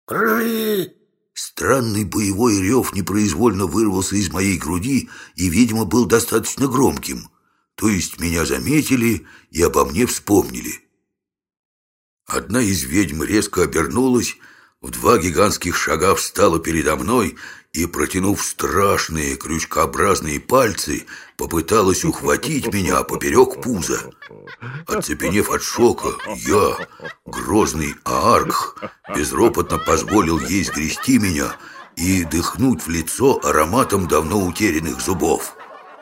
Ры! Странный боевой рев непроизвольно вырвался из моей груди и, видимо, был достаточно громким. То есть меня заметили и обо мне вспомнили. Одна из ведьм резко обернулась, в 2 гигантских шага встала передо мной и, протянув страшные крючкообразные пальцы, попыталась ухватить меня поперек пуза. Оцепенев от шока, я, грозный Ааркх, безропотно позволил ей сгрести меня и дыхнуть в лицо ароматом давно утерянных зубов.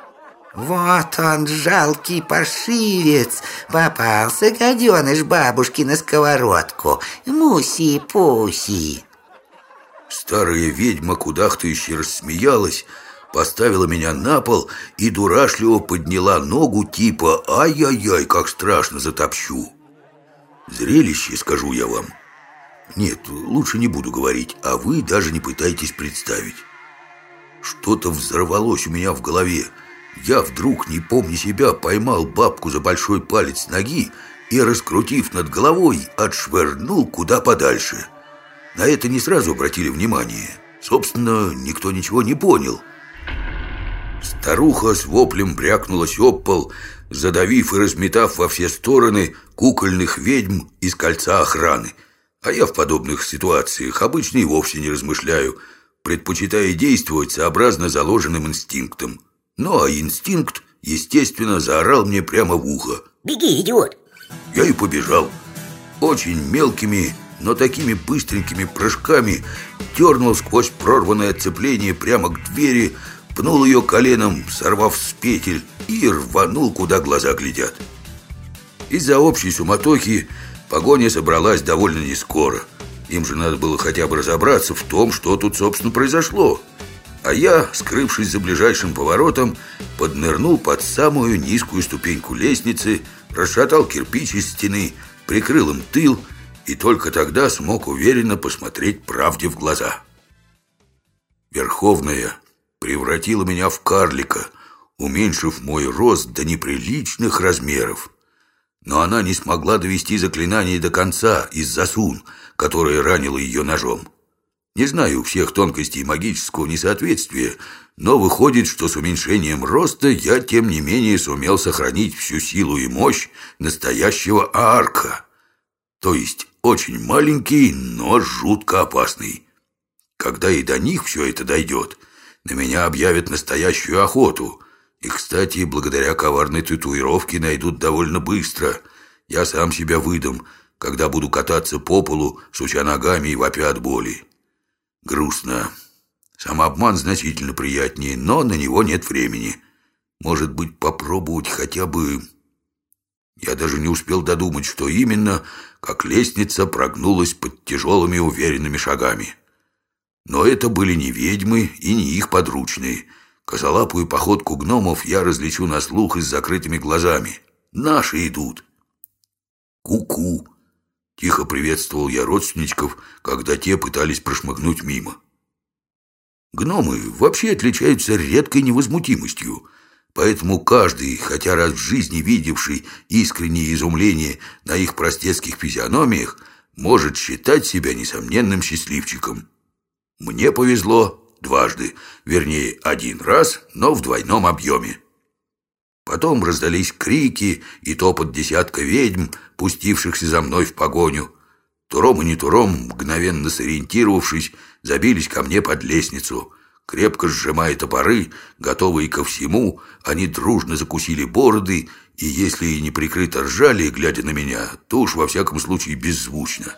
Вот он, жалкий паршивец. Попался гаденыш бабушки на сковородку. Муси-пуси. Старая ведьма кудахтающе рассмеялась, поставила меня на пол и дурашливо подняла ногу типа «Ай-яй-яй, как страшно затопчу». Зрелище, скажу я вам. Нет, лучше не буду говорить, а вы даже не пытайтесь представить. Что-то взорвалось у меня в голове. Я вдруг, не помня себя, поймал бабку за большой палец ноги и, раскрутив над головой, отшвырнул куда подальше. На это не сразу обратили внимание. Собственно, никто ничего не понял. Старуха с воплем брякнулась об пол, задавив и разметав во все стороны кукольных ведьм из кольца охраны. А я в подобных ситуациях обычно и вовсе не размышляю, предпочитая действовать сообразно заложенным инстинктом. Ну а инстинкт, естественно, заорал мне прямо в ухо: «Беги, идиот!» Я и побежал. Очень мелкими, но такими быстренькими прыжками дернул сквозь прорванное оцепление прямо к двери, пнул ее коленом, сорвав с петель, и рванул, куда глаза глядят. Из-за общей суматохи погоня собралась довольно нескоро. Им же надо было хотя бы разобраться в том, что тут, собственно, произошло. А я, скрывшись за ближайшим поворотом, поднырнул под самую низкую ступеньку лестницы, расшатал кирпич из стены, прикрыл им тыл и только тогда смог уверенно посмотреть правде в глаза. Верховная превратила меня в карлика, уменьшив мой рост до неприличных размеров. Но она не смогла довести заклинание до конца из-за сун, которая ранила ее ножом. Не знаю всех тонкостей магического несоответствия, но выходит, что с уменьшением роста я, тем не менее, сумел сохранить всю силу и мощь настоящего Ааркха. То есть очень маленький, но жутко опасный. Когда и до них все это дойдет, на меня объявят настоящую охоту. И, кстати, благодаря коварной татуировке найдут довольно быстро. Я сам себя выдам, когда буду кататься по полу, суча ногами и вопя от боли. Грустно. Самообман значительно приятнее, но на него нет времени. Может быть, попробовать хотя бы... Я даже не успел додумать, что именно, как лестница прогнулась под тяжелыми уверенными шагами. Но это были не ведьмы и не их подручные. Косолапую походку гномов я различу на слух и с закрытыми глазами. Наши идут. Ку-ку. Тихо приветствовал я родственничков, когда те пытались прошмыгнуть мимо. Гномы вообще отличаются редкой невозмутимостью, поэтому каждый, хотя раз в жизни видевший искреннее изумление на их простецких физиономиях, может считать себя несомненным счастливчиком. Мне повезло дважды, вернее, один раз, но в двойном объеме. Потом раздались крики и топот десятка ведьм, пустившихся за мной в погоню. Туром и не туром, мгновенно сориентировавшись, забились ко мне под лестницу. Крепко сжимая топоры, готовые ко всему, они дружно закусили бороды, и если и не прикрыто ржали, глядя на меня, то уж во всяком случае беззвучно.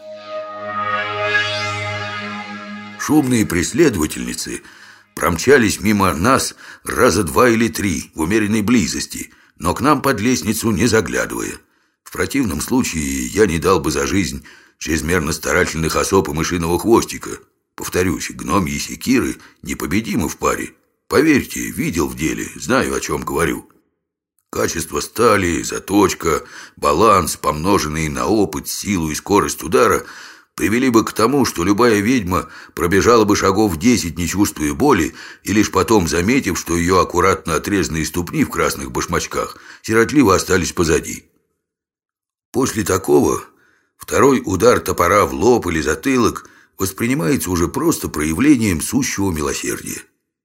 Шумные преследовательницы промчались мимо нас раза 2 или 3 в умеренной близости, но к нам под лестницу не заглядывая. В противном случае я не дал бы за жизнь чрезмерно старательных особ и мышиного хвостика. Повторюсь, гномьи секиры непобедимы в паре. Поверьте, видел в деле, знаю, о чем говорю. Качество стали, заточка, баланс, помноженный на опыт, силу и скорость удара, привели бы к тому, что любая ведьма пробежала бы шагов 10, не чувствуя боли, и лишь потом, заметив, что ее аккуратно отрезанные ступни в красных башмачках сиротливо остались позади. После такого второй удар топора в лоб или затылок воспринимается уже просто проявлением сущего милосердия.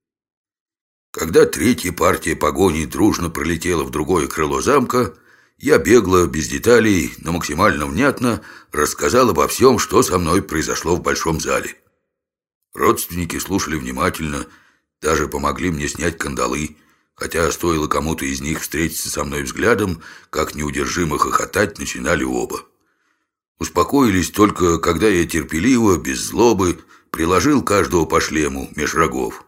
Когда третья партия погони дружно пролетела в другое крыло замка, я бегло, без деталей, но максимально внятно рассказал обо всем, что со мной произошло в большом зале. Родственники слушали внимательно, даже помогли мне снять кандалы, хотя стоило кому-то из них встретиться со мной взглядом, как неудержимо хохотать начинали оба. Успокоились только, когда я терпеливо, без злобы, приложил каждого по шлему меж рогов.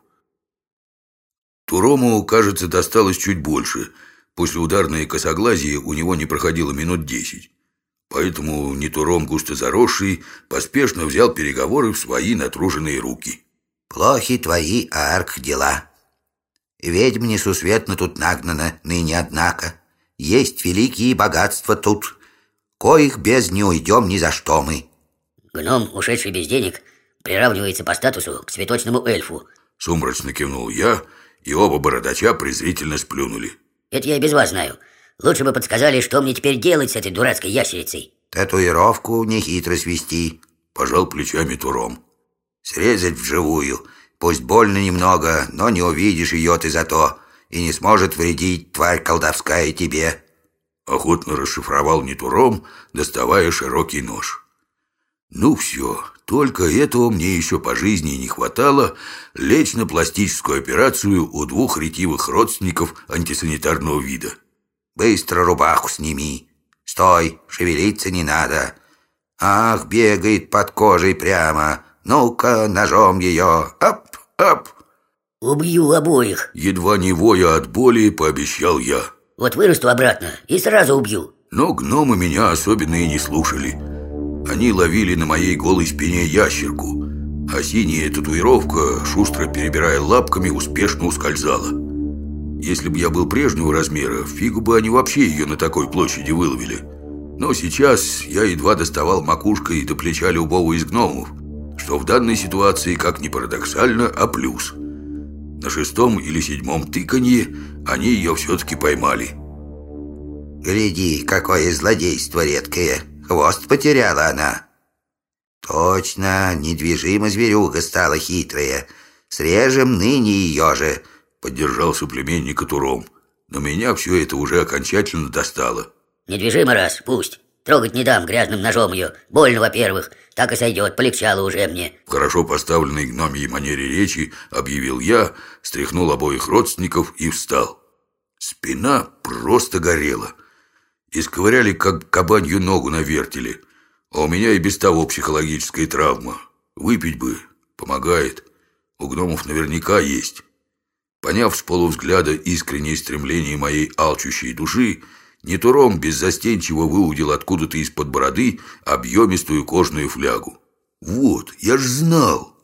Турому, кажется, досталось чуть больше. После ударной косоглазия у него не проходило минут 10. Поэтому Нитуром, густо заросший, поспешно взял переговоры в свои натруженные руки. «Плохи твои, Арк, дела. Ведьм несусветно тут нагнано ныне, однако. Есть великие богатства тут, коих без не уйдем ни за что мы». Гном, ушедший без денег, приравнивается по статусу к цветочному эльфу. Сумрачно кивнул я, и оба бородача презрительно сплюнули. Это я и без вас знаю. Лучше бы подсказали, что мне теперь делать с этой дурацкой ящерицей. «Татуировку нехитро свести», — пожал плечами Туром. «Срезать вживую. Пусть больно немного, но не увидишь ее ты зато, и не сможет вредить тварь колдовская тебе». Охотно расшифровал Нитуром, доставая широкий нож. Ну все, только этого мне еще по жизни не хватало — лечь на пластическую операцию у двух ретивых родственников антисанитарного вида. «Быстро рубаху сними. Стой, шевелиться не надо. Ах, бегает под кожей прямо. Ну-ка, ножом ее. Ап, ап». «Убью обоих», — едва не воя от боли, пообещал я. «Вот вырасту обратно и сразу убью». Но гномы меня особенно и не слушали. Они ловили на моей голой спине ящерку, а синяя татуировка, шустро перебирая лапками, успешно ускользала. Если бы я был прежнего размера, фигу бы они вообще ее на такой площади выловили. Но сейчас я едва доставал макушкой до плеча любого из гномов, что в данной ситуации, как ни парадоксально, а плюс. На 6-м или 7-м тыканье они ее все-таки поймали. «Гляди, какое злодейство редкое. Хвост потеряла она». «Точно, недвижима зверюга стала хитрая. Срежем ныне ее же», — поддержал соплеменника Туром. Но меня все это уже окончательно достало. «Недвижимо раз, пусть. Трогать не дам грязным ножом ее. Больно, во-первых. Так и сойдет, полегчало уже мне». В хорошо поставленной гномьей манере речи объявил я, стряхнул обоих родственников и встал. Спина просто горела. Исковыряли, как кабанью ногу на вертеле. А у меня и без того психологическая травма. Выпить бы, помогает. У гномов наверняка есть. Поняв с полувзгляда искреннее стремление моей алчущей души, Нитуром беззастенчиво выудил откуда-то из-под бороды объемистую кожаную флягу. Вот, я ж знал.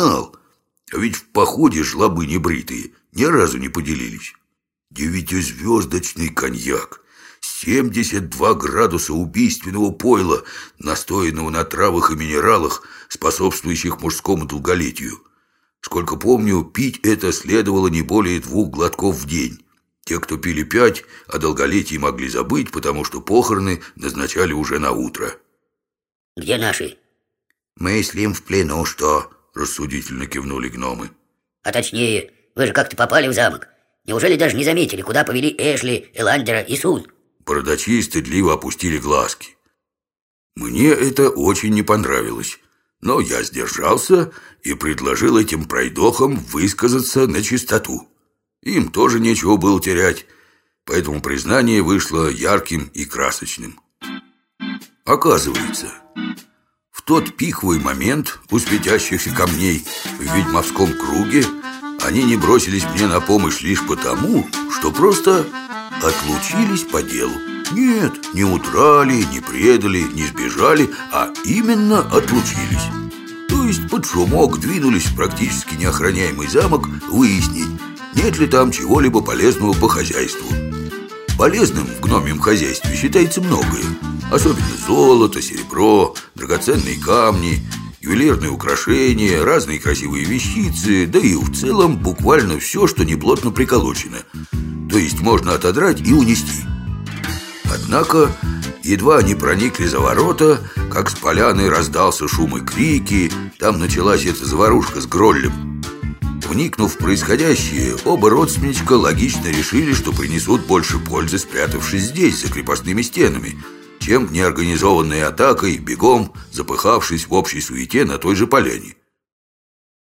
А ведь в походе жлобы небритые ни разу не поделились. 9-звездочный коньяк. 72 градуса убийственного пойла, настоянного на травах и минералах, способствующих мужскому долголетию. Сколько помню, пить это следовало не более 2 глотков в день. Те, кто пили 5, о долголетии могли забыть, потому что похороны назначали уже на утро. «Где наши?» «Мыслим в плену, что?» — рассудительно кивнули гномы. «А точнее, вы же как-то попали в замок. Неужели даже не заметили, куда повели Эшли, Эландера и Сун?» Бородачи стыдливо опустили глазки. Мне это очень не понравилось, но я сдержался и предложил этим пройдохам высказаться на чистоту. Им тоже нечего было терять, поэтому признание вышло ярким и красочным. Оказывается, в тот пиковый момент у светящихся камней в ведьмовском круге они не бросились мне на помощь лишь потому, что просто отлучились по делу. Нет, не удрали, не предали, не сбежали, а именно отлучились. То есть под шумок двинулись в практически неохраняемый замок выяснить, нет ли там чего-либо полезного по хозяйству. Полезным в гномьем хозяйстве считается многое. Особенно золото, серебро, драгоценные камни, ювелирные украшения, разные красивые вещицы, да и в целом буквально все, что не плотно приколочено. То есть можно отодрать и унести. Однако, едва они проникли за ворота, как с поляны раздался шум и крики, там началась эта заварушка с Гроллем. Вникнув в происходящее, оба родственничка логично решили, что принесут больше пользы, спрятавшись здесь, за крепостными стенами, чем неорганизованной атакой, бегом, запыхавшись в общей суете на той же поляне.